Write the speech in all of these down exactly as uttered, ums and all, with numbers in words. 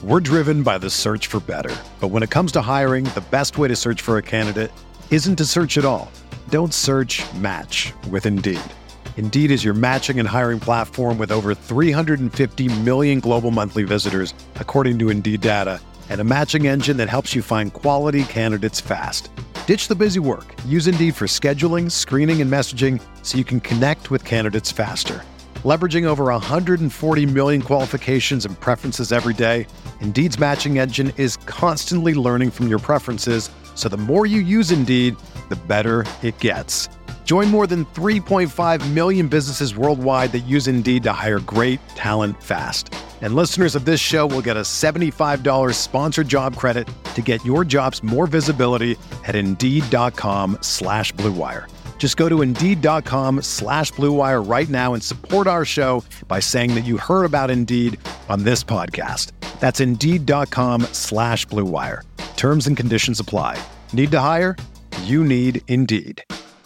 We're driven by the search for better. But when it comes to hiring, the best way to search for a candidate isn't to search at all. Don't search, match with Indeed. Indeed is your matching and hiring platform with over three hundred fifty million global monthly visitors, according to Indeed data, and a matching engine that helps you find quality candidates fast. Ditch the busy work. Use Indeed for scheduling, screening, and messaging so you can connect with candidates faster. Leveraging over one hundred forty million qualifications and preferences every day, Indeed's matching engine is constantly learning from your preferences, so the more you use Indeed, the better it gets. Join more than three point five million businesses worldwide that use Indeed to hire great talent fast. And listeners of this show will get a seventy-five dollars sponsored job credit to get your jobs more visibility at Indeed.com slash Blue Wire. Just go to Indeed.com slash Blue Wire right now and support our show by saying that you heard about Indeed on this podcast. That's Indeed.com slash Blue Wire. Terms and conditions apply. Need to hire? You need Indeed.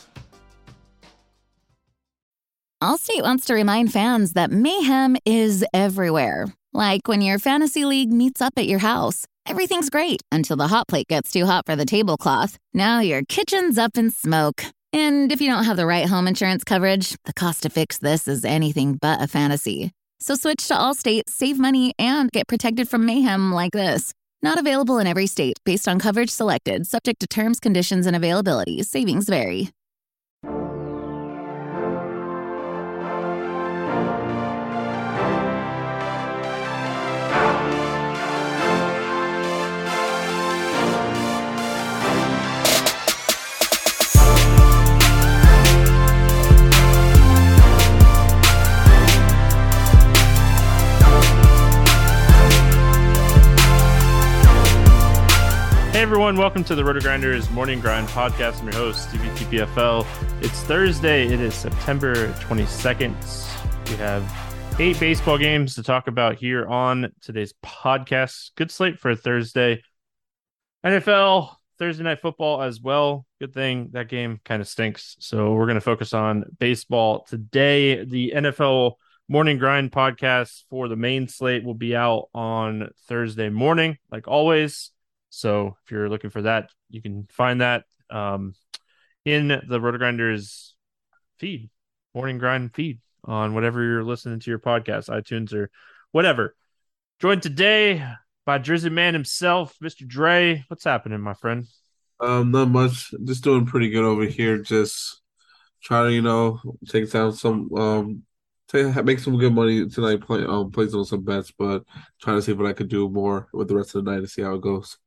Allstate wants to remind fans that mayhem is everywhere. Like when your fantasy league meets up at your house. Everything's great until the hot plate gets too hot for the tablecloth. Now your kitchen's up in smoke. And if you don't have the right home insurance coverage, the cost to fix this is anything but a fantasy. So switch to Allstate, save money, and get protected from mayhem like this. Not available in every state based on coverage selected, subject to terms, conditions, and availability. Savings vary. Hey everyone, welcome to the RotoGrinders Morning Grind Podcast. I'm your host, Stevie T P F L. It's Thursday. It is September twenty-second. We have eight baseball games to talk about here on today's podcast. Good slate for a Thursday. N F L, Thursday Night Football as well. Good thing that game kind of stinks. So we're going to focus on baseball today. The N F L Morning Grind Podcast for the main slate will be out on Thursday morning, like always. So if you're looking for that, you can find that um, in the RotoGrinders feed, Morning Grind feed on whatever you're listening to your podcast, iTunes or whatever. Joined today by Drizzy Man himself, Mister Dre. What's happening, my friend? Um, not much. Just doing pretty good over here. Just trying to, you know, take down some, um, take, make some good money tonight. Play, um, plays on some bets, but trying to see what I could do more with the rest of the night to see how it goes.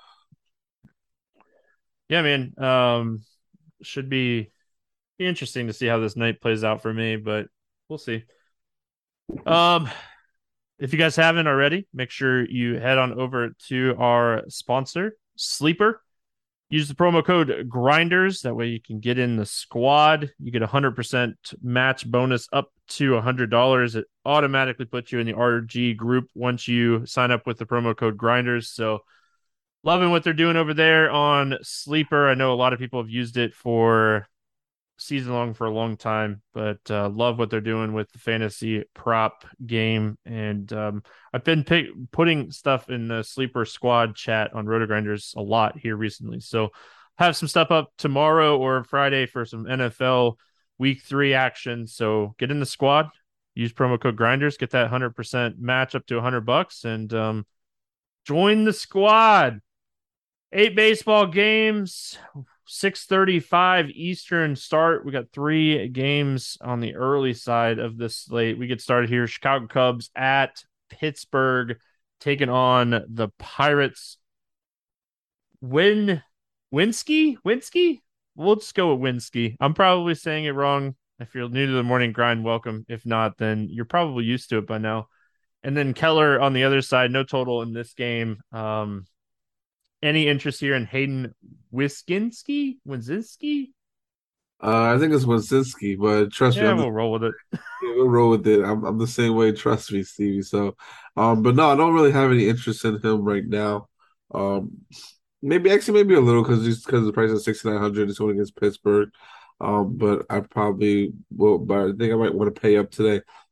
Yeah, man. Um, should be be interesting to see how this night plays out for me, but we'll see. Um, if you guys haven't already, make sure you head on over to our sponsor, Sleeper. Use the promo code Grinders. That way you can get in the squad. You get a hundred percent match bonus up to a hundred dollars. It automatically puts you in the R G group once you sign up with the promo code Grinders. So loving what they're doing over there on Sleeper. I know a lot of people have used it for season long for a long time, but uh, love what they're doing with the fantasy prop game. And um, I've been pick, putting stuff in the Sleeper squad chat on RotoGrinders a lot here recently. So have some stuff up tomorrow or Friday for some N F L week three action. So get in the squad, use promo code Grinders, get that one hundred percent match up to one hundred bucks, and um, join the squad. Eight baseball games, six thirty-five Eastern start. We got three games on the early side of this slate. We get started here. Chicago Cubs at Pittsburgh, taking on the Pirates. Win, Winsky? Winsky? We'll just go with Winsky. I'm probably saying it wrong. If you're new to the morning grind, welcome. If not, then you're probably used to it by now. And then Keller on the other side, no total in this game. Um, Any interest here in Hayden Wiskinski? Winzinski? Uh, I think it's Winzinski, but trust yeah, me, I'm we'll the, roll with it. yeah, we'll roll with it. I'm, I'm the same way. Trust me, Stevie. So, um, but no, I don't really have any interest in him right now. Um, maybe actually maybe a little because just because the price is sixty-nine hundred, it's going against Pittsburgh. Um, but I probably will. But I think I might want to pay up today.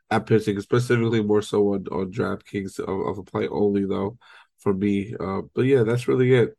at pitching, specifically more so on on DraftKings of, of a play only though for me. Uh, but yeah, that's really it.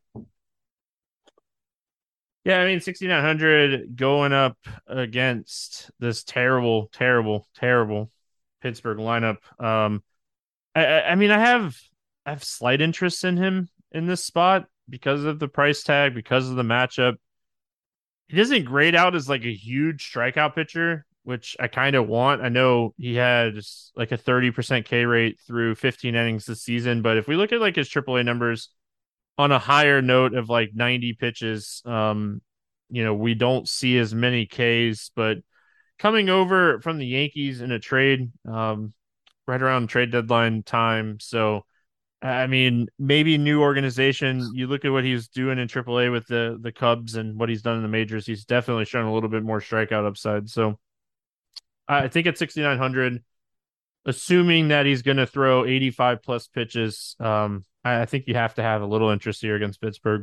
Yeah, I mean, sixty-nine hundred going up against this terrible, terrible, terrible Pittsburgh lineup. Um, I, I I mean, I have I have slight interest in him in this spot because of the price tag, because of the matchup. He doesn't grade out as like a huge strikeout pitcher, which I kind of want. I know he had like a thirty percent K rate through fifteen innings this season, but if we look at like his triple A numbers on a higher note of like ninety pitches, um, you know, we don't see as many Ks, but coming over from the Yankees in a trade, um, right around trade deadline time. So, I mean, maybe new organization. You look at what he's doing in triple A with the the Cubs and what he's done in the majors. He's definitely shown a little bit more strikeout upside. So I think at sixty-nine hundred, assuming that he's going to throw eighty-five plus pitches, um, I, I think you have to have a little interest here against Pittsburgh.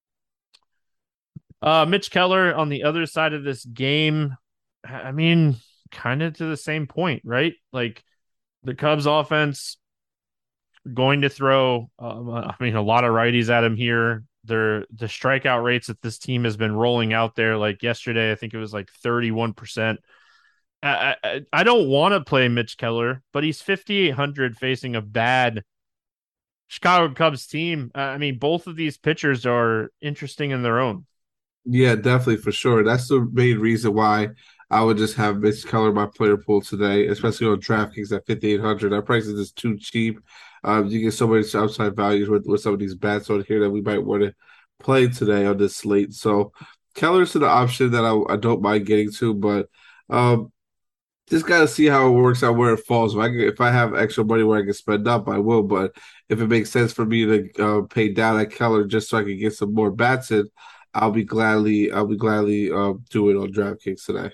Uh, Mitch Keller on the other side of this game. I mean, kind of to the same point, right? Like the Cubs offense going to throw, um, I mean, a lot of righties at him here. They're, the strikeout rates that this team has been rolling out there, like yesterday, I think it was like thirty-one percent. I, I, I don't want to play Mitch Keller, but he's fifty-eight hundred facing a bad Chicago Cubs team. I mean, both of these pitchers are interesting in their own. Yeah, definitely for sure. That's the main reason why I would just have Mitch Keller my player pool today, especially on DraftKings at fifty-eight hundred. That price is just too cheap. Um, you get so many upside values with, with some of these bats on here that we might want to play today on this slate. So Keller's an option that I, I don't mind getting to, but um, just got to see how it works out where it falls. If I can, if I have extra money where I can spend up, I will. But if it makes sense for me to uh, pay down at Keller just so I can get some more bats in, I'll be gladly I'll be gladly uh, do it on DraftKings today.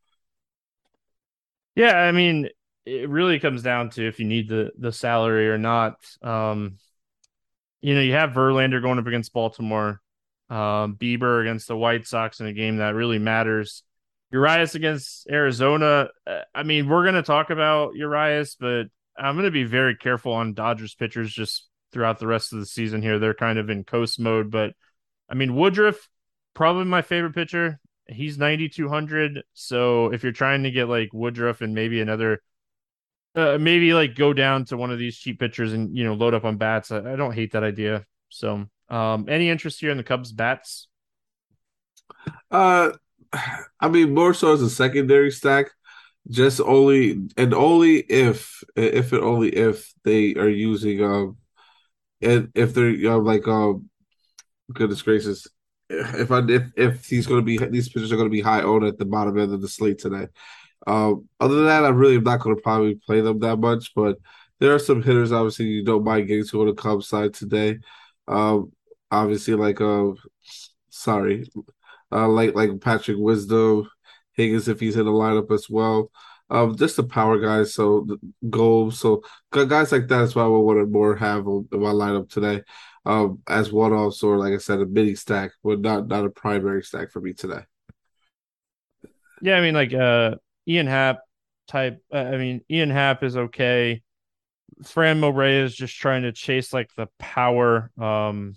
Yeah, I mean, it really comes down to if you need the the salary or not. Um, you know, you have Verlander going up against Baltimore, um, Bieber against the White Sox in a game that really matters. Urias against Arizona. uh, I mean, we're going to talk about Urias, but I'm going to be very careful on Dodgers pitchers just throughout the rest of the season here. They're kind of in coast mode, but I mean, Woodruff, probably my favorite pitcher. He's ninety-two hundred. So if you're trying to get like Woodruff and maybe another, uh, maybe like go down to one of these cheap pitchers and, you know, load up on bats, I, I don't hate that idea. So, um, any interest here in the Cubs bats? Uh, I mean, more so as a secondary stack, just only and only if if and only if they are using um and if they're you know, like um goodness gracious. If I if if he's going to be these pitchers are going to be high owned at the bottom end of the slate today. Um, other than that, I really am not going to probably play them that much. But there are some hitters, obviously, you don't mind getting to on the Cubs side today. Um, obviously, like uh, sorry, uh, like like Patrick Wisdom, Higgins if he's in the lineup as well. Um, just the power guys, so the goals, so guys like that is why I want to more have on, in my lineup today. Um, as one offs or like I said, a mini stack, but not not a primary stack for me today. Yeah, I mean, like uh, Ian Happ type. Uh, I mean, Ian Happ is okay. Fran Morey is just trying to chase like the power. Um,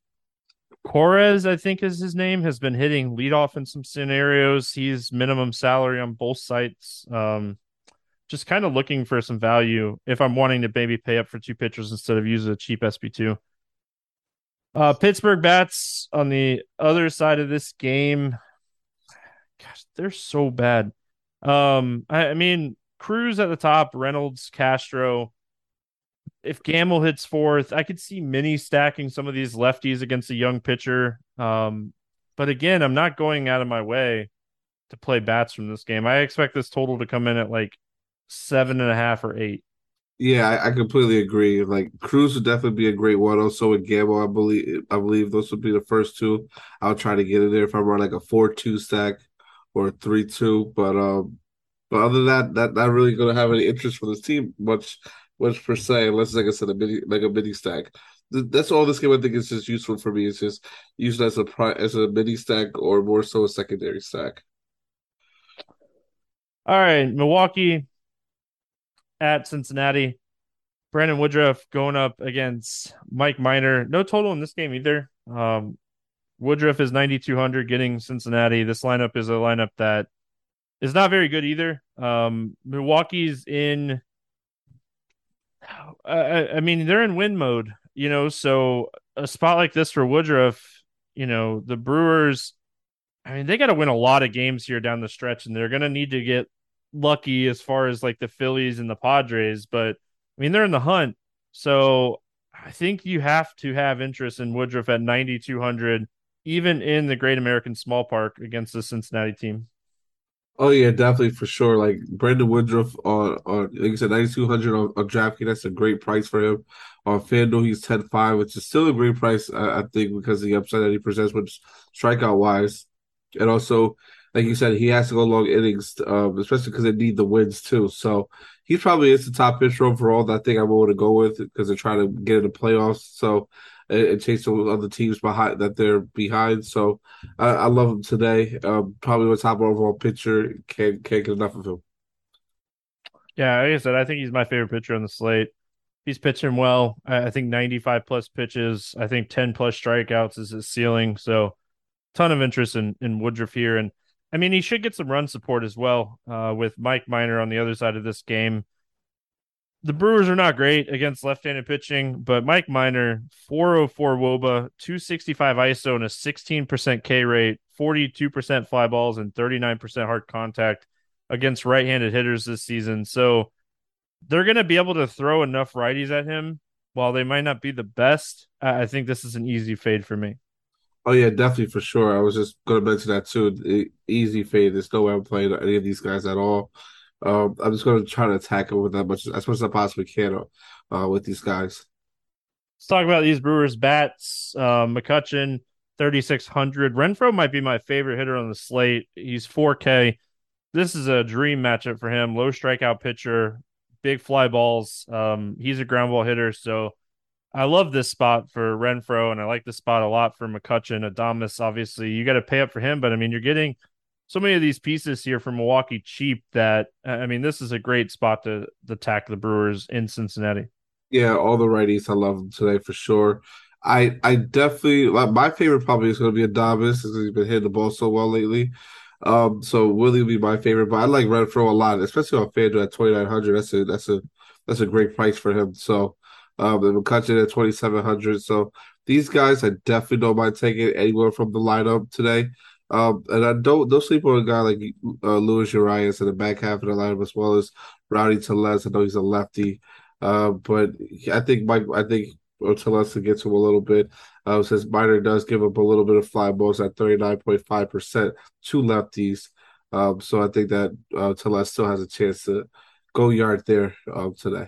Corez, I think is his name, has been hitting leadoff in some scenarios. He's minimum salary on both sites. Um, just kind of looking for some value if I'm wanting to maybe pay up for two pitchers instead of use a cheap S P two. Uh, Pittsburgh bats on the other side of this game. Gosh, they're so bad. Um, I, I mean, Cruz at the top, Reynolds, Castro. If Gamble hits fourth, I could see mini stacking some of these lefties against a young pitcher. Um, but again, I'm not going out of my way to play bats from this game. I expect this total to come in at like seven and a half or eight. Yeah, I, I completely agree. Like Cruz would definitely be a great one. Also with Gamble, I believe I believe those would be the first two. I'll try to get in there if I run like a four two stack or a three two. But um but other than that, that not really gonna have any interest for this team much much per se, unless like I said, a mini like a mini stack. Th- That's all this game I think is just useful for me. It's just used as a pri- as a mini stack or more so a secondary stack. All right, Milwaukee at Cincinnati. Brandon Woodruff going up against Mike Minor. No total in this game either. Um, Woodruff is ninety-two hundred getting Cincinnati. This lineup is a lineup that is not very good either. Um, Milwaukee's in, I, I mean, they're in win mode, you know, so a spot like this for Woodruff, you know, the Brewers, I mean, they got to win a lot of games here down the stretch, and they're going to need to get lucky as far as like the Phillies and the Padres. But I mean, they're in the hunt. So I think you have to have interest in Woodruff at ninety-two hundred, even in the Great American Small Park against the Cincinnati team. Oh yeah, definitely for sure. Like Brandon Woodruff on on like you said, ninety two hundred on, on DraftKings. That's a great price for him. On FanDuel, he's ten five, which is still a great price, I, I think, because of the upside that he presents with strikeout wise, and also, like you said, he has to go long innings, um, especially because they need the wins too. So he probably is the top pitcher overall. That I think I'm going to go with because they're trying to get in the playoffs. So and, and chase those other teams behind that they're behind. So I, I love him today. Um, probably my top overall pitcher. Can't can't get enough of him. Yeah, like I said, I think he's my favorite pitcher on the slate. He's pitching well. I, I think ninety-five plus pitches. I think ten plus strikeouts is his ceiling. So ton of interest in, in Woodruff here. And I mean, he should get some run support as well uh, with Mike Minor on the other side of this game. The Brewers are not great against left-handed pitching, but Mike Minor, four oh four W O B A, two sixty-five I S O, and a sixteen percent K rate, forty-two percent fly balls, and thirty-nine percent hard contact against right-handed hitters this season. So they're going to be able to throw enough righties at him. While they might not be the best, I think this is an easy fade for me. Oh yeah, definitely for sure. I was just going to mention that too. The easy fade. There's no way I'm playing any of these guys at all. Um, I'm just going to try to attack him with that much as much as I possibly can uh, with these guys. Let's talk about these Brewers bats. Uh, McCutchen, thirty-six hundred. Renfroe might be my favorite hitter on the slate. He's four K. This is a dream matchup for him. Low strikeout pitcher, big fly balls. Um, he's a ground ball hitter, so I love this spot for Renfroe, and I like this spot a lot for McCutchen. Adames, obviously, you got to pay up for him, but I mean, you're getting so many of these pieces here from Milwaukee cheap that I mean, this is a great spot to, to attack the Brewers in Cincinnati. Yeah, all the righties. I love them today for sure. I I definitely like my favorite probably is going to be Adames because he's been hitting the ball so well lately. Um, so Willie will be my favorite, but I like Renfroe a lot, especially on FanDuel at twenty nine hundred. That's a that's a that's a great price for him. So um, and McCutchen at twenty seven hundred. So these guys, I definitely don't mind taking anywhere from the lineup today. Um, and I don't don't sleep on a guy like uh, Luis Urias in the back half of the lineup as well as Rowdy Tellez. I know he's a lefty, uh, but I think Mike. I think Tellez can get to him a little bit. Uh, since Minor does give up a little bit of fly balls at thirty-nine point five percent to lefties. Um, so I think that uh, Tellez still has a chance to go yard there um, today.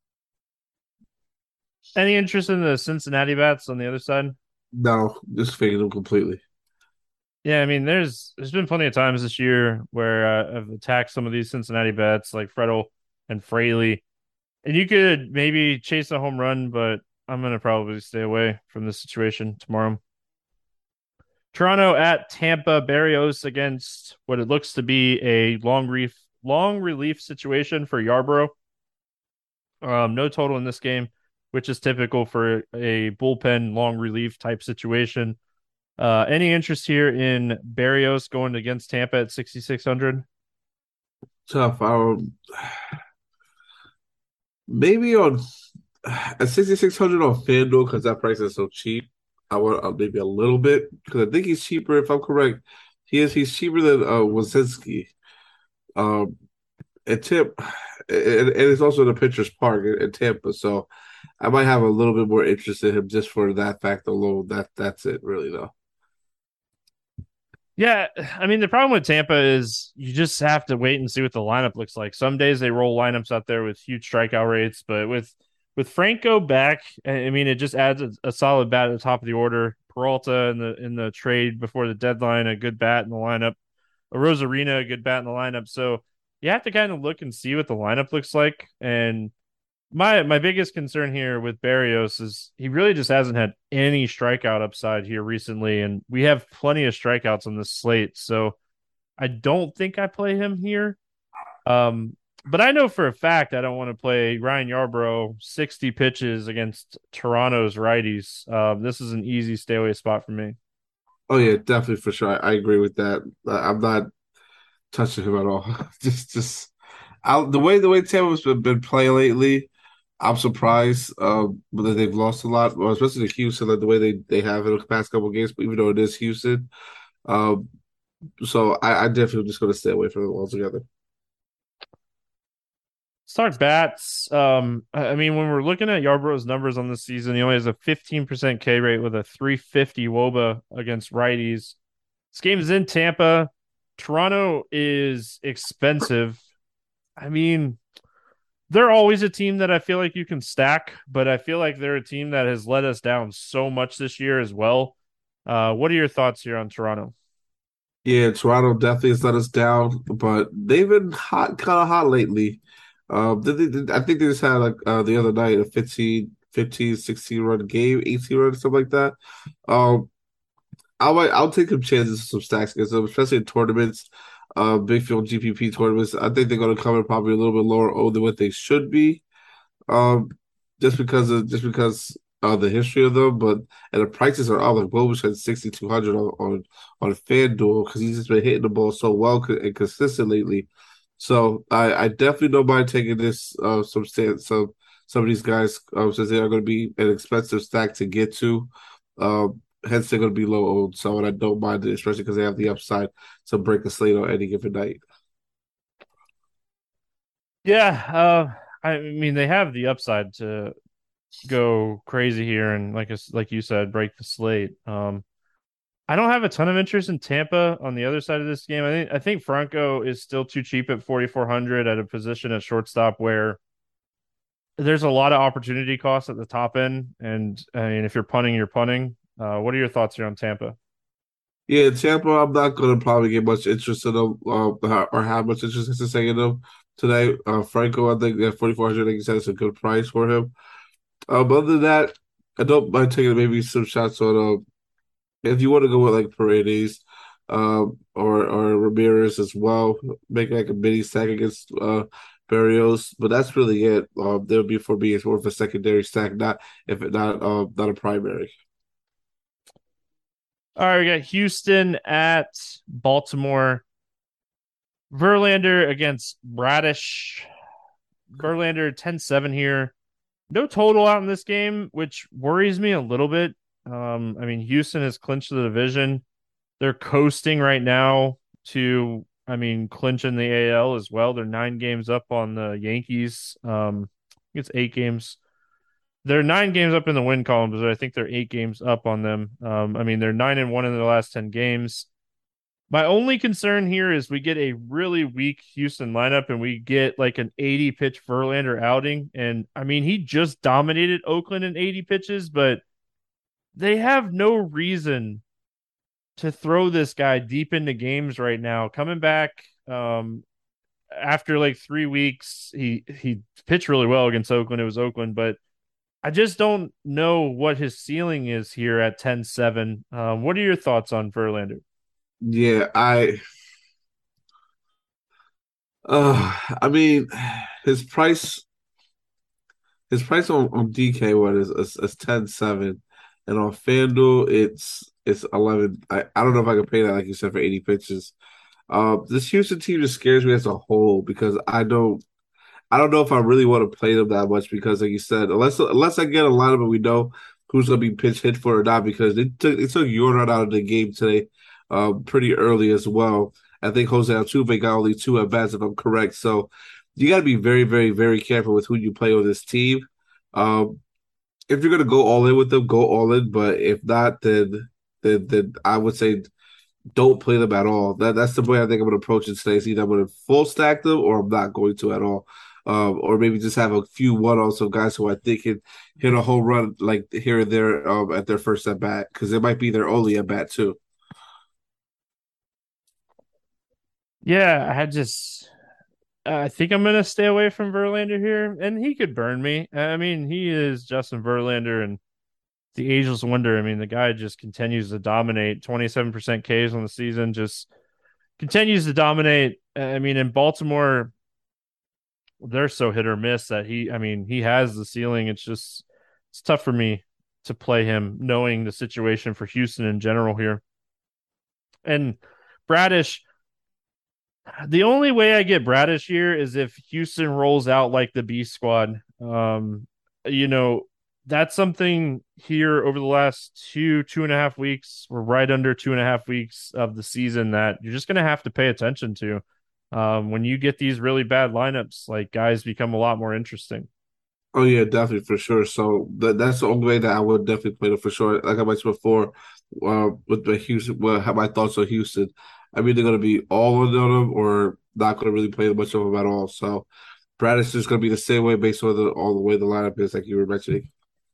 Any interest in the Cincinnati bats on the other sade? No, just fading them completely. Yeah, I mean, there's there's been plenty of times this year where uh, I've attacked some of these Cincinnati bats like Freddle and Fraley, and you could maybe chase a home run, but I'm going to probably stay away from this situation tomorrow. Toronto at Tampa. Berrios against what it looks to be a long relief, long relief situation for Yarbrough. Um, no total in this game, which is typical for a bullpen long relief type situation. Uh, any interest here in Berrios going against Tampa at sixty-six hundred? Tough. Um, maybe on at sixty-six hundred on FanDuel because that price is so cheap. I want uh, maybe a little bit because I think he's cheaper. If I'm correct, he is. He's cheaper than uh, Wazinski. Um, and Tip, and, and it's also the pitcher's park in, in Tampa. So I might have a little bit more interest in him just for that fact alone. That that's it, really, though. Yeah, I mean, the problem with Tampa is you just have to wait and see what the lineup looks like. Some days they roll lineups out there with huge strikeout rates, but with with Franco back, I mean, it just adds a, a solid bat at the top of the order. Peralta in the in the trade before the deadline, a good bat in the lineup. A Rosarina, a good bat in the lineup. So you have to kind of look and see what the lineup looks like. And my my biggest concern here with Berrios is he really just hasn't had any strikeout upside here recently, and we have plenty of strikeouts on this slate. So I don't think I play him here. Um, but I know for a fact I don't want to play Ryan Yarbrough sixty pitches against Toronto's righties. Um, this is an easy stay away spot for me. Oh yeah, definitely for sure. I, I agree with that. I, I'm not touching him at all. just, just out the way the way Tampa's been, been playing lately. I'm surprised um, that they've lost a lot, well, especially to Houston, like the way they, they have in the past couple of games. But even though it is Houston, um, so I, I definitely just going to stay away from them altogether. Start bats. Um, I mean, when we're looking at Yarbrough's numbers on this season, he only has a fifteen percent K rate with a three fifty wOBA against righties. This game is in Tampa. Toronto is expensive. I mean, they're always a team that I feel like you can stack, but I feel like they're a team that has let us down so much this year as well. Uh, what are your thoughts here on Toronto? Yeah, Toronto definitely has let us down, but they've been hot, kind of hot lately. Um, they, they, I think they just had like uh, the other night a fifteen, fifteen, sixteen run game, eighteen run, something like that. Um, I might, I'll take some chances, some stacks against them, especially in tournaments, uh, big field G P P tournaments. I think they're going to come in probably a little bit lower owned than what they should be, um, just because of just because of the history of them. But and the prices are up. Like Bobush had sixty two hundred on on on FanDuel because he's just been hitting the ball so well and consistent lately. So I, I definitely don't mind taking this uh some stand some some of these guys um, since they are going to be an expensive stack to get to. Um, hence they're going to be low owned. So and I don't mind it, especially because they have the upside to break a slate on any given night. Yeah, uh, I mean they have the upside to go crazy here and like like you said, break the slate. Um, I don't have a ton of interest in Tampa on the other side of this game. I think I think Franco is still too cheap at forty-four hundred at a position at shortstop where there's a lot of opportunity costs at the top end. And I mean, if you're punting, you're punting. Uh, what are your thoughts here on Tampa? Yeah, Tampa, I'm not going to probably get much interest in them uh, or have much interest in saying them today. Uh, Franco, I think at forty-four hundred, like you said, it's a good price for him. Um, other than that, I don't mind taking maybe some shots on uh, if you want to go with like Paredes um, or or Ramirez as well, make like a mini stack against uh, Barrios. But that's really it. Um, there would be for me, it's more of a secondary stack, not if it not uh, not a primary. All right, we got Houston at Baltimore. Verlander against Bradish. Verlander ten seven here. No total out in this game, which worries me a little bit. Um, I mean, Houston has clinched the division. They're coasting right now to, I mean, clinch in the A L as well. They're nine games up on the Yankees. Um, I think it's eight games. They're nine games up in the win column, but I think they're eight games up on them. Um, I mean, they're nine and one in the last ten games. My only concern here is we get a really weak Houston lineup and we get like an eighty pitch Verlander outing. And I mean, he just dominated Oakland in eighty pitches, but they have no reason to throw this guy deep into games right now. Coming back um, after like three weeks, he he pitched really well against Oakland. It was Oakland, but I just don't know what his ceiling is here at ten seven. Um, what are your thoughts on Verlander? Yeah, I uh I mean his price his price on, on D K what is is, is ten seven and on FanDuel it's it's eleven. I, I don't know if I can pay that like you said for eighty pitches. Uh this Houston team just scares me as a whole because I don't I don't know if I really want to play them that much because like you said, unless unless I get a lot of it we know who's gonna be pitch hit for or not because they took they took Yordan out of the game today um pretty early as well. I think Jose Altuve got only two at bats, if I'm correct. So you got to be very, very, very careful with who you play with this team. Um, if you're gonna go all in with them, go all in. But if not, then then, then I would say don't play them at all. That that's the way I think I'm gonna approach it today. Is either I'm gonna full stack them or I'm not going to at all. Um, or maybe just have a few one-offs of guys who I think can hit a home run like here and there um, at their first at bat because it might be their only at bat too. Yeah, I had just I think I'm gonna stay away from Verlander here, and he could burn me. I mean, he is Justin Verlander and the ageless wonder. I mean, the guy just continues to dominate. twenty-seven percent Ks on the season, just continues to dominate. I mean, in Baltimore, they're so hit or miss that he, I mean, he has the ceiling. It's just, it's tough for me to play him knowing the situation for Houston in general here. And Bradish, the only way I get Bradish here is if Houston rolls out like the B squad. Um, you know, that's something here over the last two, two and a half weeks. We're right under two and a half weeks of the season that you're just going to have to pay attention to. Um, when you get these really bad lineups, like guys become a lot more interesting. Oh yeah, definitely for sure. So that that's the only way that I would definitely play them for sure. Like I mentioned before, uh, with the Houston, well, have my thoughts on Houston. I'm either going to be all in on them or not going to really play much of them at all. So Brad is just going to be the same way based on the all the way the lineup is, like you were mentioning.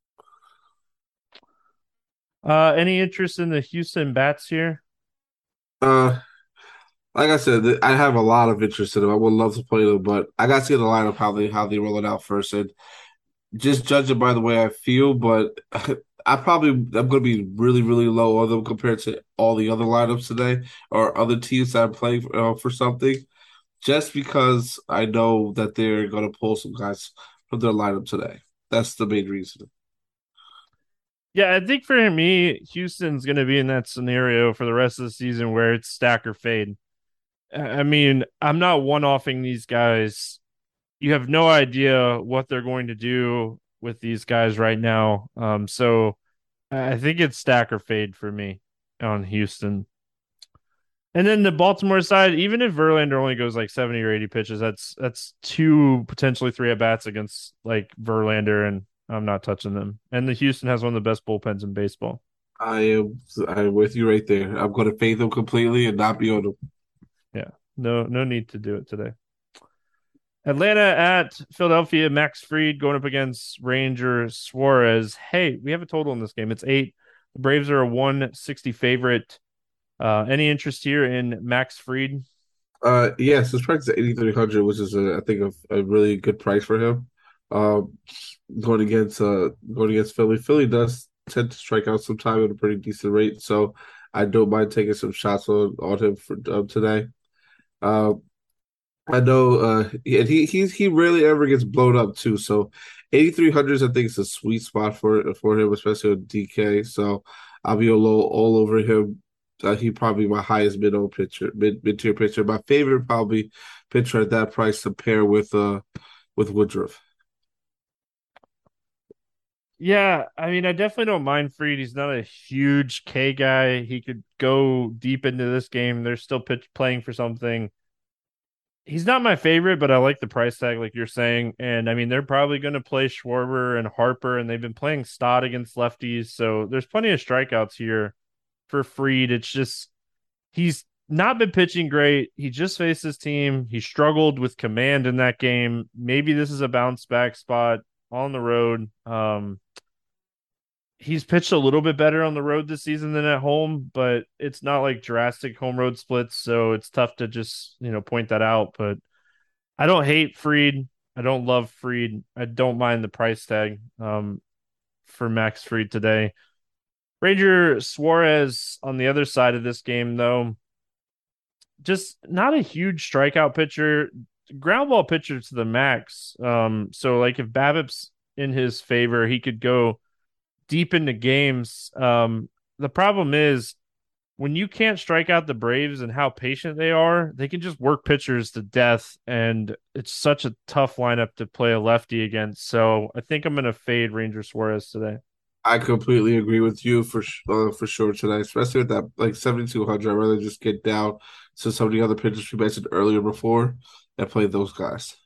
Uh, any interest in the Houston Bats here? Uh, like I said, th- I have a lot of interest in them. I would love to play them, but I got to see the lineup how they how they roll it out first, and just judging by the way I feel, but I probably I'm going to be really really low on them compared to all the other lineups today or other teams that I'm playing uh, for something. Just because I know that they're going to pull some guys from their lineup today. That's the main reason. Yeah, I think for me, Houston's going to be in that scenario for the rest of the season where it's stack or fade. I mean, I'm not one-offing these guys. You have no idea what they're going to do with these guys right now. Um, so I think it's stack or fade for me on Houston. And then the Baltimore side, even if Verlander only goes like seventy or eighty pitches, that's that's two potentially three at bats against like Verlander, and I'm not touching them. And the Houston has one of the best bullpens in baseball. I am I'm with you right there. I'm going to fade them completely and not be on them. Yeah, no no need to do it today. Atlanta at Philadelphia, Max Fried going up against Ranger Suarez. Hey, we have a total in this game. It's eight. The Braves are a one sixty favorite. Uh, any interest here in Max Fried? Uh, yes, his price is eighty-three hundred, which is a, I think a, a really good price for him. Um, going against uh going against Philly. Philly does tend to strike out sometime at a pretty decent rate, so I don't mind taking some shots on on him for um, today. Uh, I know, uh, and he he he rarely ever gets blown up too. So eighty-three hundreds, I think, is a sweet spot for for him, especially on D K. So I'll be all all over him. Uh, he probably my highest mid pitcher, mid mid tier pitcher. My favorite probably pitcher at that price to pair with uh with Woodruff. Yeah, I mean, I definitely don't mind Fried. He's not a huge K guy. He could go deep into this game. They're still pitch playing for something. He's not my favorite, but I like the price tag, like you're saying. And I mean, they're probably going to play Schwarber and Harper, and they've been playing Stott against lefties. So there's plenty of strikeouts here for Fried. It's just he's not been pitching great. He just faced his team. He struggled with command in that game. Maybe this is a bounce back spot on the road. Um, he's pitched a little bit better on the road this season than at home, but it's not like drastic home road splits, so it's tough to just, you know, point that out. But I don't hate Fried. I don't love Fried. I don't mind the price tag um, for Max Fried today. Ranger Suarez on the other side of this game, though, just not a huge strikeout pitcher, ground ball pitcher to the max. Um, so like if BABIP's in his favor, he could go deep into games. Um, the problem is when you can't strike out the Braves and how patient they are, they can just work pitchers to death, and it's such a tough lineup to play a lefty against. So I think I'm going to fade Ranger Suarez today. I completely agree with you for uh, for sure today, especially with that like seventy-two hundred. I'd rather just get down to some of the other pitchers we mentioned earlier before and play those guys.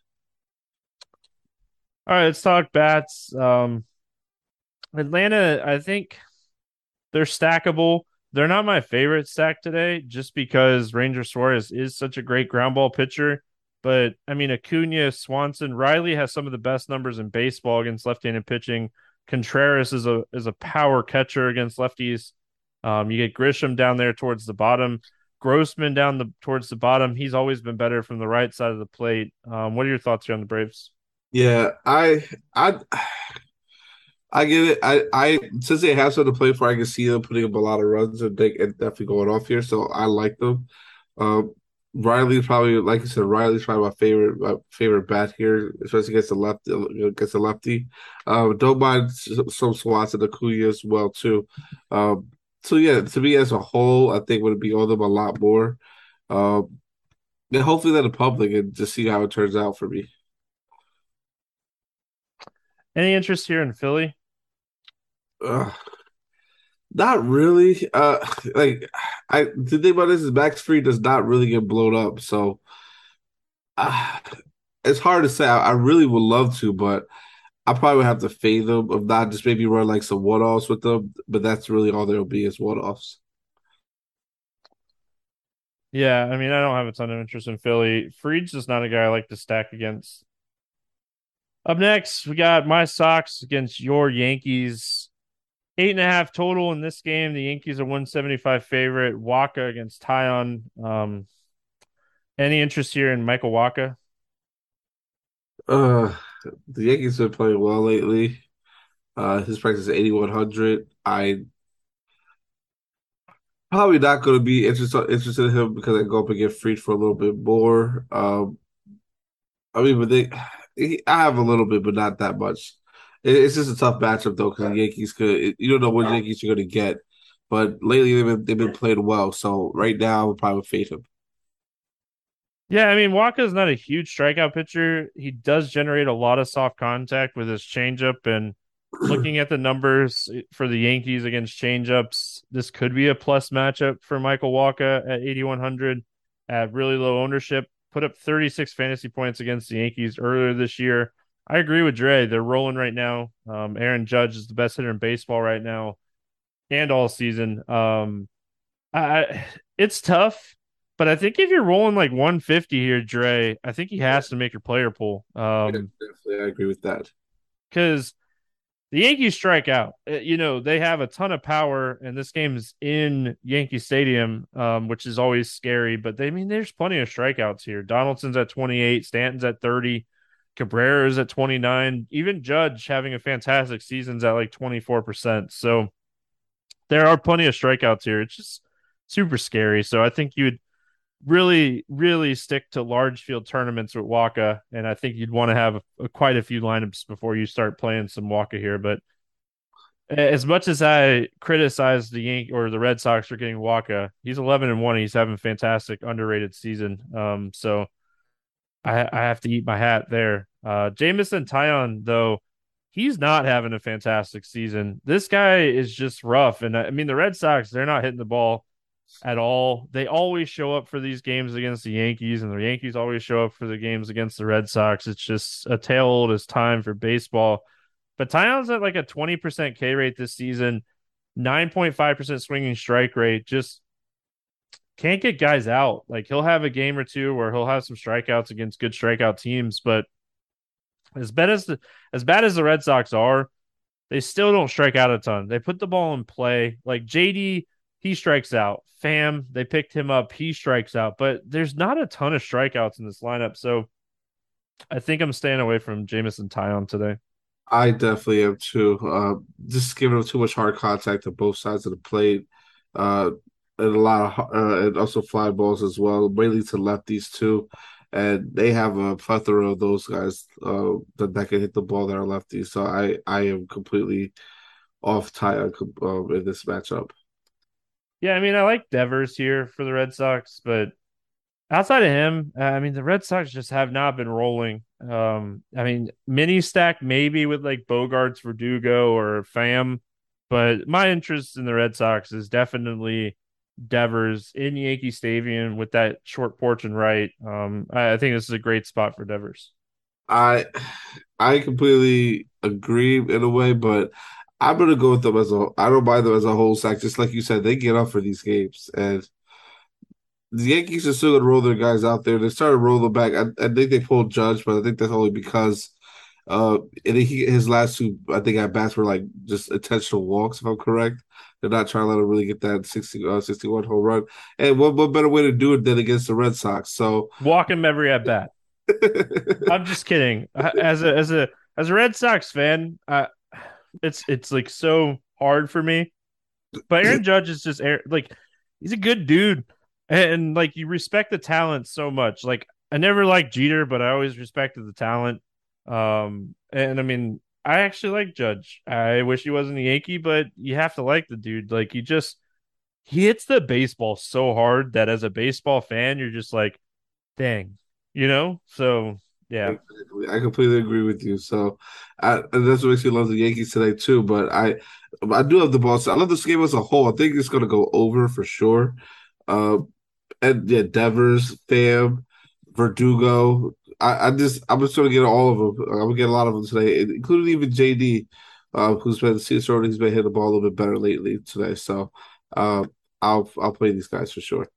All right, let's talk bats. Um, Atlanta, I think they're stackable. They're not my favorite stack today just because Ranger Suarez is such a great ground ball pitcher. But I mean, Acuna, Swanson, Riley has some of the best numbers in baseball against left-handed pitching. Contreras is a is a power catcher against lefties. Um, you get Grisham down there towards the bottom. Grossman down the towards the bottom. He's always been better from the right side of the plate. Um, what are your thoughts here on the Braves? Yeah, I I I get it. I I since they have something to play for, I can see them putting up a lot of runs and, they, and definitely going off here. So I like them. Um, Riley's probably, like you said, Riley's probably my favorite my favorite bat here, especially against the lefty. Against the lefty, um, don't mind s- some swats at Acuna as well too. Um, so yeah, to me as a whole, I think would be on them a lot more. Um, and hopefully that the public and just see how it turns out for me. Any interest here in Philly? Ugh, not really. Uh, like I the thing about this is Max Fried does not really get blown up, so uh, it's hard to say. I, I really would love to, but. I probably would have to fade them, if not just maybe run like some one offs with them. But that's really all there'll be is one offs. Yeah, I mean, I don't have a ton of interest in Philly. Freed's just not a guy I like to stack against. Up next, we got my Sox against your Yankees. Eight and a half total in this game. The Yankees are one seventy-five favorite. Waka against Tyon. Um, any interest here in Michael Waka? Uh, the Yankees have been playing well lately. Uh, his price is eighty-one hundred. I probably not going to be interested interested in him because I go up and get freed for a little bit more. Um, I mean, but they, he, I have a little bit, but not that much. It, it's just a tough matchup though because the Yankees could. You don't know what Yankees you're going to get, but lately they've been they've been playing well. So right now, I would probably fade him. Yeah, I mean, Waka is not a huge strikeout pitcher. He does generate a lot of soft contact with his changeup. And looking at the numbers for the Yankees against changeups, this could be a plus matchup for Michael Waka at eighty-one hundred at really low ownership. Put up thirty-six fantasy points against the Yankees earlier this year. I agree with Dre. They're rolling right now. Um, Aaron Judge is the best hitter in baseball right now and all season. Um, I, it's tough, but I think if you're rolling like one fifty here, Dre, I think he has to make your player pool. Yeah, Um, definitely, I agree with that. because the Yankees strike out. Uh, You know, they have a ton of power, and this game is in Yankee Stadium, um, which is always scary. But they I mean there's plenty of strikeouts here. Donaldson's at twenty-eight, Stanton's at thirty, Cabrera's at twenty-nine, even Judge having a fantastic season's at like twenty-four percent. So there are plenty of strikeouts here. It's just super scary. So I think you'd really, really stick to large field tournaments with Waka, and I think you'd want to have a, a, quite a few lineups before you start playing some Waka here. But as much as I criticize the Yank or the Red Sox for getting Waka, he's eleven and one. He's having a fantastic, underrated season. Um, so I, I have to eat my hat there. Uh, Jameson Tyon, though, he's not having a fantastic season. This guy is just rough, and I mean the Red Sox, they're not hitting the ball at all. They always show up for these games against the Yankees, and the Yankees always show up for the games against the Red Sox. It's just a tale old as time for baseball. But Tyon's at like a twenty percent K rate this season, nine point five percent swinging strike rate. Just can't get guys out. Like he'll have a game or two where he'll have some strikeouts against good strikeout teams, but as bad as the as bad as the Red Sox are, they still don't strike out a ton. They put the ball in play. Like J D, he strikes out. Pham, they picked him up. He strikes out. But there's not a ton of strikeouts in this lineup. So I think I'm staying away from Jameson Tyon today. I definitely am too. Uh, just giving them too much hard contact to both sides of the plate, uh, and a lot of uh, and also fly balls as well, mainly to lefties too. And they have a plethora of those guys uh, that, that can hit the ball that are lefties. So I I am completely off tie um, in this matchup. Yeah, I mean, I like Devers here for the Red Sox, but outside of him, uh, I mean, the Red Sox just have not been rolling. Um, I mean, mini stack maybe with like Bogarts, Verdugo, or Pham, but my interest in the Red Sox is definitely Devers in Yankee Stadium with that short porch and right. Um, I, I think this is a great spot for Devers. I I completely agree in a way, but I'm gonna go with them as a. I don't mind them as a whole sack. Just like you said, they get up for these games, and the Yankees are still gonna roll their guys out there. They started rolling back. I, I think they pulled Judge, but I think that's only because uh, and he, his last two, I think at bats were like just intentional walks, if I'm correct. They're not trying to let him really get that sixty, uh, sixty-one home run. And what, what better way to do it than against the Red Sox? So, Walk him every at bat. I'm just kidding. As a as a as a Red Sox fan, uh, it's it's like so hard for me. But Aaron Judge is just like he's a good dude. and like you respect the talent so much. Like I never liked Jeter, but I always respected the talent. Um, and I mean, I actually like Judge. I wish he wasn't a Yankee, but you have to like the dude. Like he just he hits the baseball so hard that as a baseball fan, you're just like, dang, you know? So yeah. Exactly. I completely agree with you. So I, and that's what makes me love the Yankees today too. But I, I do love the Boston. I love this game as a whole. I think it's going to go over for sure. Uh, and yeah, Devers, Pham, Verdugo. I, I just I'm just going to get all of them. I'm going to get a lot of them today, including even J D, uh, who's been sort he's been hitting the ball a little bit better lately today. So uh, I'll I'll play these guys for sure.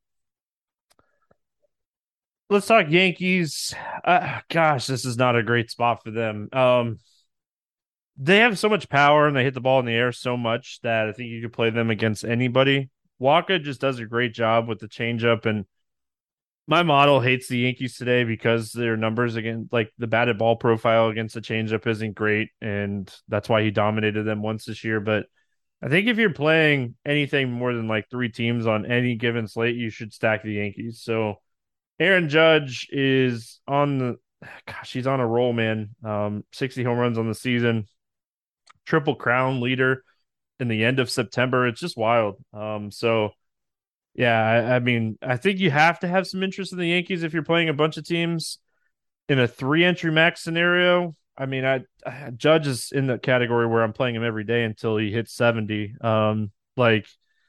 Let's talk Yankees. Uh, gosh, this is not a great spot for them. Um, they have so much power and they hit the ball in the air so much that I think you could play them against anybody. Waka just does a great job with the changeup, and my model hates the Yankees today because their numbers against, like the batted ball profile against the changeup isn't great, and that's why he dominated them once this year. But I think if you're playing anything more than like three teams on any given slate, you should stack the Yankees. So Aaron Judge is on the gosh, he's on a roll, man. Um, sixty home runs on the season, triple crown leader in the end of September. It's just wild. Um, so yeah, I, I mean, I think you have to have some interest in the Yankees if you're playing a bunch of teams in a three entry max scenario. I mean, I, I Judge is in the category where I'm playing him every day until he hits seventy. Um, like,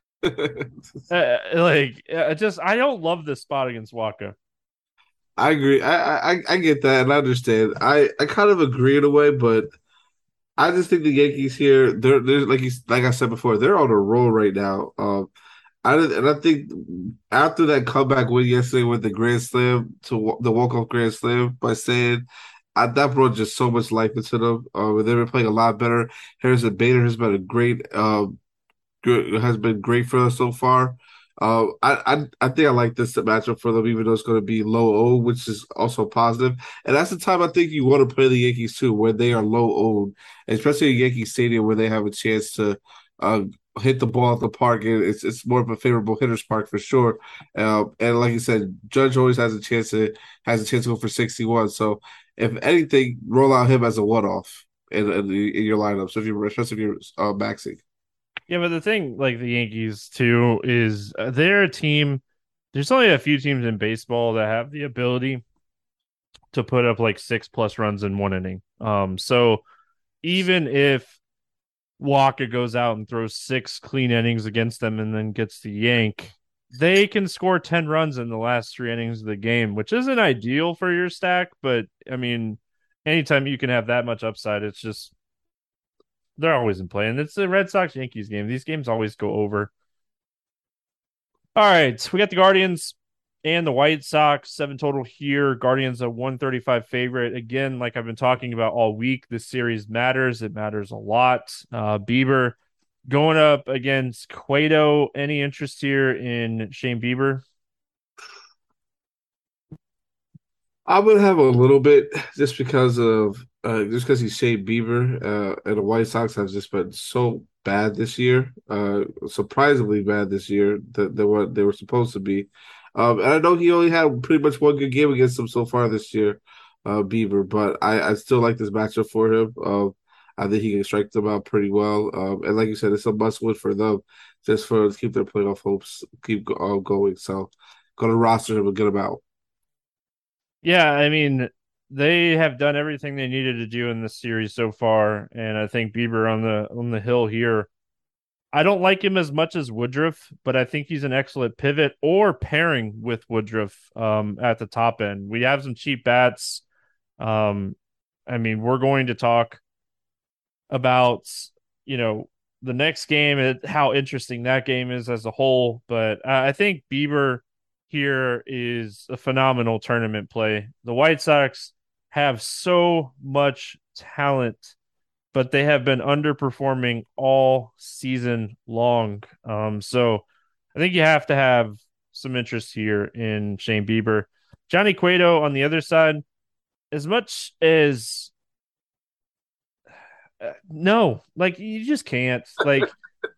uh, like, I just I don't love this spot against Waka. I agree. I, I I get that and I understand. I I kind of agree in a way, but I just think the Yankees here, they're they're like you like I said before, they're on a roll right now. Um, I and I think after that comeback win yesterday with the Grand Slam to the walk off Grand Slam by saying I, that brought just so much life into them. Uh, they were playing a lot better. Harrison Bader has been a great um good has been great for us so far. Uh, I, I I think I like this matchup for them, even though it's going to be low O, which is also positive. And that's the time I think you want to play the Yankees too, where they are low O, especially in Yankee Stadium, where they have a chance to uh, hit the ball at the park. And it's it's more of a favorable hitter's park for sure. Uh, and like you said, Judge always has a chance to has a chance to go for sixty-one. So if anything, roll out him as a one off in, in, in your lineup. So if you're especially if you're uh, maxing. Yeah, but the thing, like the Yankees too, is uh, they're a team. There's only a few teams in baseball that have the ability to put up like six plus runs in one inning. Um, so even if Walker goes out and throws six clean innings against them and then gets the yank, they can score ten runs in the last three innings of the game, which isn't ideal for your stack. But I mean, anytime you can have that much upside, it's just they're always in play. And it's the Red Sox Yankees game. These games always go over. All right. We got the Guardians and the White Sox, seven total here. Guardians a one thirty-five favorite. Again, like I've been talking about all week, this series matters. It matters a lot. Uh, Bieber going up against Cueto. Any interest here in Shane Bieber? I would have a little bit just because of uh, just because he's Shane Bieber uh, and the White Sox have just been so bad this year, uh, surprisingly bad this year that they were they were supposed to be. Um, and I know he only had pretty much one good game against them so far this year, uh, Bieber, but I, I still like this matchup for him. Um, I think he can strike them out pretty well. Um, and like you said, it's a must win for them just for to keep their playoff hopes keep uh, going. So, going to roster him and get him out. Yeah, I mean, they have done everything they needed to do in this series so far, and I think Bieber on the on the hill here. I don't like him as much as Woodruff, but I think he's an excellent pivot or pairing with Woodruff um, at the top end. We have some cheap bats. Um, I mean, we're going to talk about, you know, the next game and how interesting that game is as a whole. But I think Bieber here is a phenomenal tournament play. The White Sox have so much talent, but they have been underperforming all season long. Um, so I think you have to have some interest here in Shane Bieber. Johnny Cueto on the other side, as much as uh, no, like you just can't. Like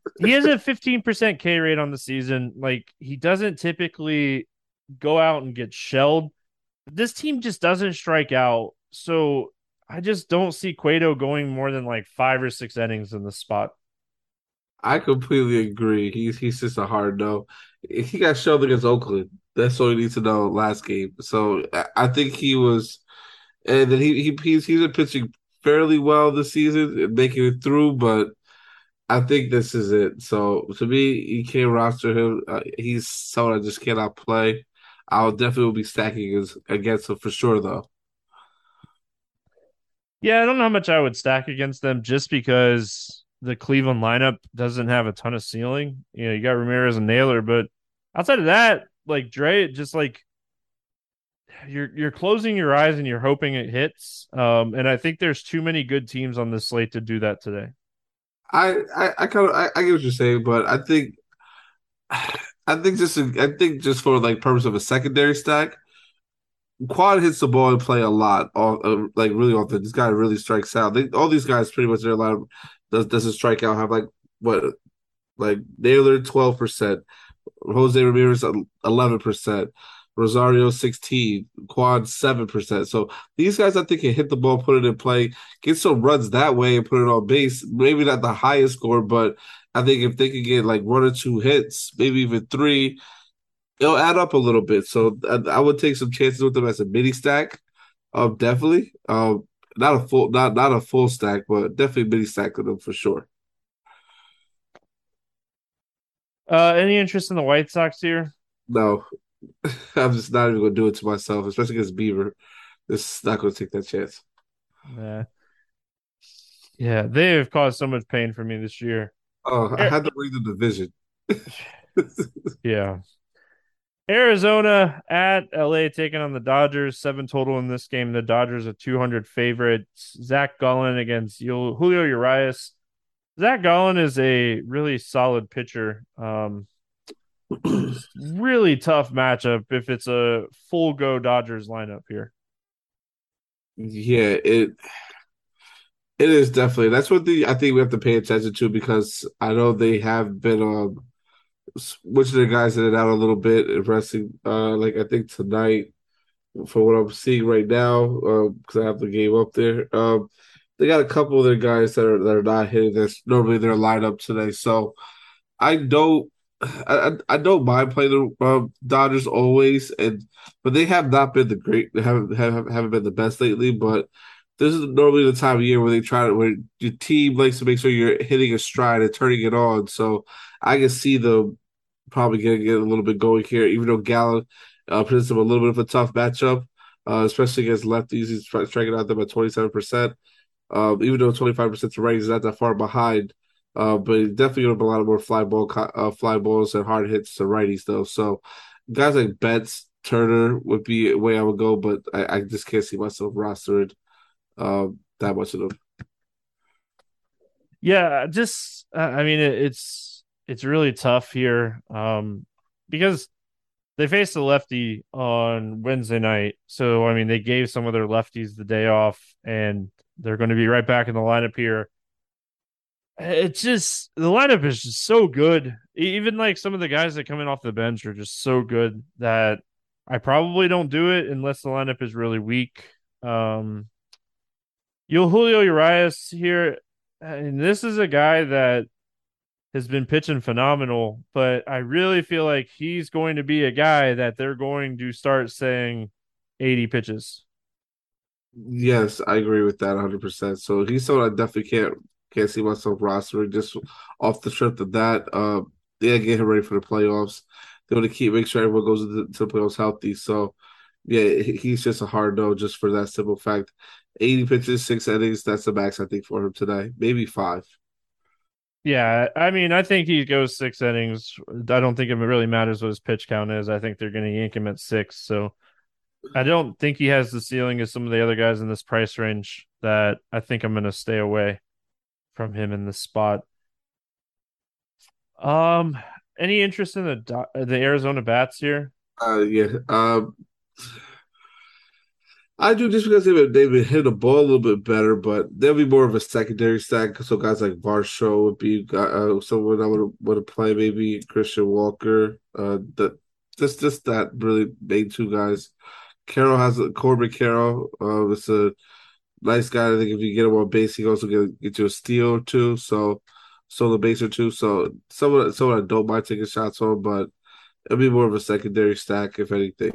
He has a fifteen percent K rate on the season. Like, he doesn't typically go out and get shelled. This team just doesn't strike out. So I just don't see Cueto going more than like five or six innings in the spot. I completely agree. He's he's just a hard no. He got shelled against Oakland. That's all you need to know last game. So I I think he was, and then he he he's he's been pitching fairly well this season and making it through. But I think this is it. So to me, you can't roster him. Uh, he's someone I just cannot play. I'll definitely be stacking against, against him for sure, though. Yeah, I don't know how much I would stack against them just because the Cleveland lineup doesn't have a ton of ceiling. You know, you got Ramirez and Naylor, but outside of that, like Dre, just like you're you're closing your eyes and you're hoping it hits. Um, and I think there's too many good teams on this slate to do that today. I I, I kind of I, I get what you're saying, but I think I think just I think just for like purpose of a secondary stack, Quad hits the ball and play a lot, all, uh, like really often. This guy really strikes out. They, all these guys pretty much their lineup does doesn't strike out. Have like what like Naylor twelve percent, Jose Ramirez eleven percent, Rosario sixteen, Quad seven percent. So these guys I think can hit the ball, put it in play, get some runs that way and put it on base. Maybe not the highest score, but I think if they could get like one or two hits, maybe even three, it'll add up a little bit. So I, I would take some chances with them as a mini stack. Um, definitely. Um, not a full, not not a full stack, but definitely mini stack with them for sure. Uh, any interest in the White Sox here? No, I'm just not even gonna do it to myself, especially against Beaver. This is not gonna take that chance. Nah. Yeah, they have caused so much pain for me this year. Oh, I Er- had to bring the division. yeah. Arizona at L A taking on the Dodgers. Seven total in this game. The Dodgers are two hundred favorites. Zach Gallen against Julio Urias. Zach Gallen is a really solid pitcher. Um, really tough matchup if it's a full go Dodgers lineup here. Yeah, it it is definitely. That's what the I think we have to pay attention to because I know they have been um switching their guys in and out a little bit and resting. Uh, like I think tonight, for what I'm seeing right now, because um, I have the game up there. Um, they got a couple of their guys that are that are not hitting this normally their lineup today. So I don't I, I don't mind playing the um, Dodgers always, and but they have not been the great they haven't have, haven't been the best lately. But this is normally the time of year where they try to where your team likes to make sure you're hitting a stride and turning it on. So I can see them probably getting get a little bit going here, even though Gallen uh, presents them a little bit of a tough matchup, uh, especially against lefties. He's striking out them at twenty-seven percent. Um, even though twenty-five percent to righties is not that far behind. Uh, but he's definitely going to be a lot of more fly ball, uh, fly balls and hard hits to righties though. So guys like Betts, Turner would be a way I would go, but I, I just can't see myself rostered um, that much of them. Yeah, just uh, I mean it, it's it's really tough here um, because they faced a lefty on Wednesday night. So I mean they gave some of their lefties the day off, and they're going to be right back in the lineup here. It's just the lineup is just so good. Even like some of the guys that come in off the bench are just so good that I probably don't do it unless the lineup is really weak. Um, Yo Julio Urias here, and this is a guy that has been pitching phenomenal, but I really feel like he's going to be a guy that they're going to start saying eighty pitches. Yes, I agree with that one hundred percent. So he's someone I definitely can't can't see myself rostering just off the strength of that. Uh, yeah, get him ready for the playoffs. They want to keep make sure everyone goes into to the playoffs healthy. So yeah, he's just a hard no just for that simple fact. eighty pitches, six innings, that's the max I think for him today. Maybe five. Yeah, I mean, I think he goes six innings. I don't think it really matters what his pitch count is. I think they're going to yank him at six. So I don't think he has the ceiling as some of the other guys in this price range that I think I'm going to stay away from him in this spot. Um, any interest in the the Arizona bats here? Uh, yeah. Um, I do just because they've they've been hitting the ball a little bit better, but there'll be more of a secondary stack. So guys like Varsho would be uh, someone I would would play, maybe Christian Walker. Uh, that just just that really main two guys. Carroll has a Corbin Carroll. Uh, it's a nice guy. I think if you get him on base, he can also get get you a steal or two. So solo base or two. So someone someone I don't mind taking shots on, but it'll be more of a secondary stack if anything.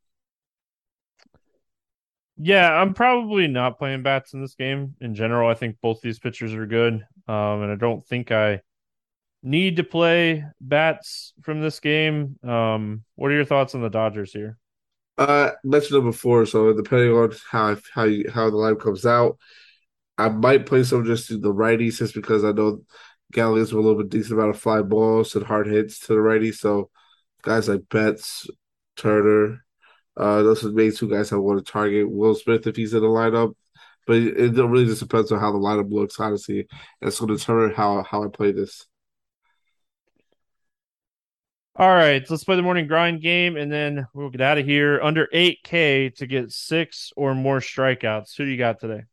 Yeah, I'm probably not playing bats in this game. In general, I think both these pitchers are good. Um, and I don't think I need to play bats from this game. Um, what are your thoughts on the Dodgers here? Uh, mentioned it before, so depending on how how you, how the line comes out, I might play some just to the righties, just because I know Galleons were a little bit decent amount of fly balls and hard hits to the righties. So guys like Betts, Turner, uh, those are the main two guys I want to target. Will Smith if he's in the lineup, but it, it really just depends on how the lineup looks. Honestly, it's going to determine how how I play this. All right, so let's play the morning grind game, and then we'll get out of here. Under eight K to get six or more strikeouts. Who do you got today?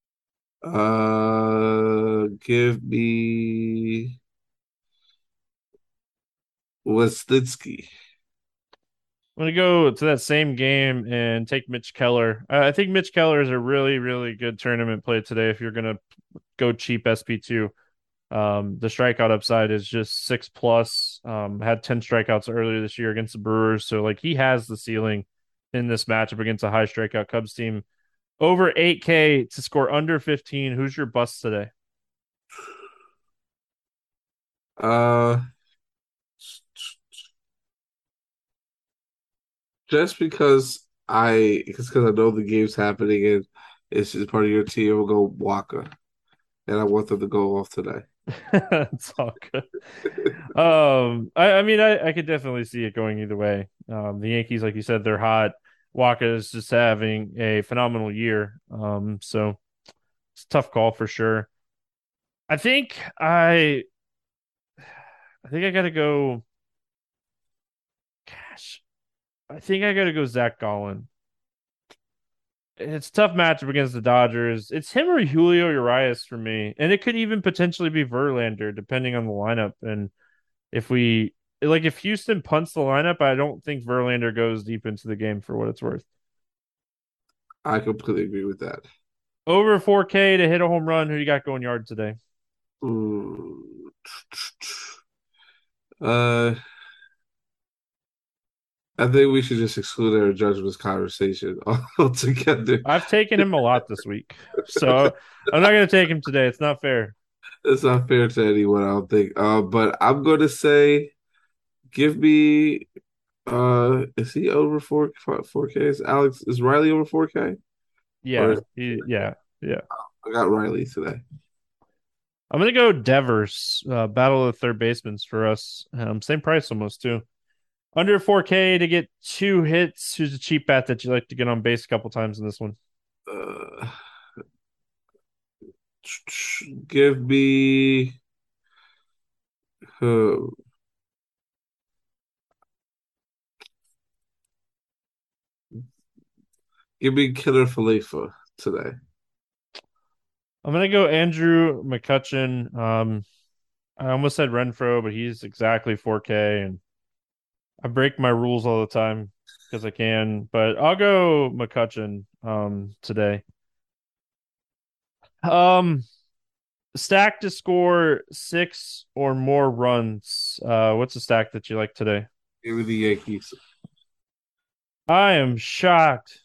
Uh, give me Westinski. I'm going to go to that same game and take Mitch Keller. Uh, I think Mitch Keller is a really, really good tournament play today if you're going to go cheap S P two. Um, the strikeout upside is just six plus. Um, had ten strikeouts earlier this year against the Brewers. So, like, he has the ceiling in this matchup against a high strikeout Cubs team. Over eight K to score under fifteen. Who's your bust today? Uh, just because I, because because I know the game's happening and it's just part of your team, we'll go Waka, and I want them to go off today. It's all good. Um, I, I mean, I, I could definitely see it going either way. Um, the Yankees, like you said, they're hot. Waka is just having a phenomenal year. Um, so it's a tough call for sure. I think I, I think I got to go. Gosh, I think I got to go Zach Gallen. It's a tough matchup against the Dodgers. It's him or Julio Urias for me, and it could even potentially be Verlander depending on the lineup. And if we like, if Houston punts the lineup, I don't think Verlander goes deep into the game for what it's worth. I completely agree with that. Over four K to hit a home run. Who you got going yard today? Mm. Uh, I think we should just exclude Aaron Judge from this conversation altogether. I've taken him a lot this week, so I'm not going to take him today. It's not fair. It's not fair to anyone, I don't think. Uh, but I'm going to say, give me. Uh, is he over four four K? Is Alex is Riley over four K? Or Yeah, is, he, yeah, yeah. I got Riley today. I'm going to go Devers, uh, battle of the third basemen for us. Um, same price almost too. Under four K to get two hits. Who's a cheap bat that you like to get on base a couple times in this one? Uh, give me. Uh, give me Killer Falefa today. I'm gonna go Andrew McCutchen. Um, I almost said Renfro, but he's exactly four K, and I break my rules all the time because I can. But I'll go McCutchen um today. Um, stack to score six or more runs. Uh, what's the stack that you like today? Give me the Yankees. I am shocked.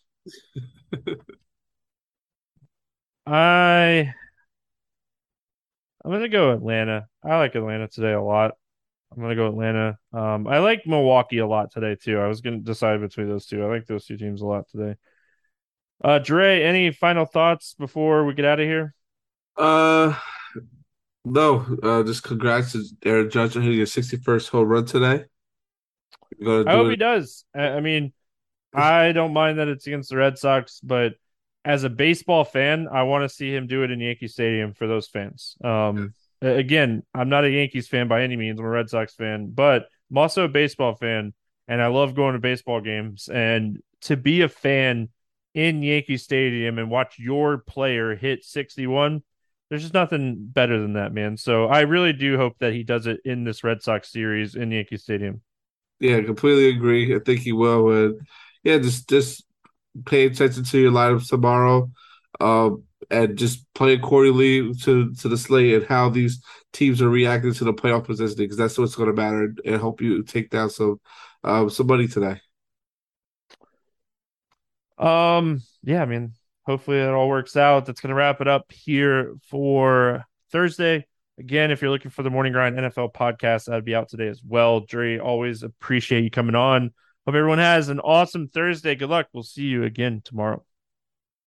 I I'm gonna go Atlanta. I like Atlanta today a lot. I'm gonna go Atlanta. Um, I like Milwaukee a lot today too. I was gonna decide between those two. I like those two teams a lot today. Uh, Dre, any final thoughts before we get out of here? Uh, no. Uh, just congrats to Aaron Judge on hitting your sixty-first home run today. You're gonna I do hope he it. does. I, I mean, I don't mind that it's against the Red Sox, but as a baseball fan, I want to see him do it in Yankee Stadium for those fans. Um, again, I'm not a Yankees fan by any means. I'm a Red Sox fan, but I'm also a baseball fan, and I love going to baseball games. And to be a fan in Yankee Stadium and watch your player hit sixty-one, there's just nothing better than that, man. So I really do hope that he does it in this Red Sox series in Yankee Stadium. Yeah, completely agree. I think he will. And yeah, just just pay attention to your lineups tomorrow, um, and just play accordingly to to the slate and how these teams are reacting to the playoff positioning, because that's what's going to matter. And hope you take down some um, some money today. Um, yeah, I mean, hopefully it all works out. That's going to wrap it up here for Thursday. Again, if you're looking for the Morning Grind N F L podcast, that'd be out today as well. Dre, always appreciate you coming on. Hope everyone has an awesome Thursday. Good luck. We'll see you again tomorrow.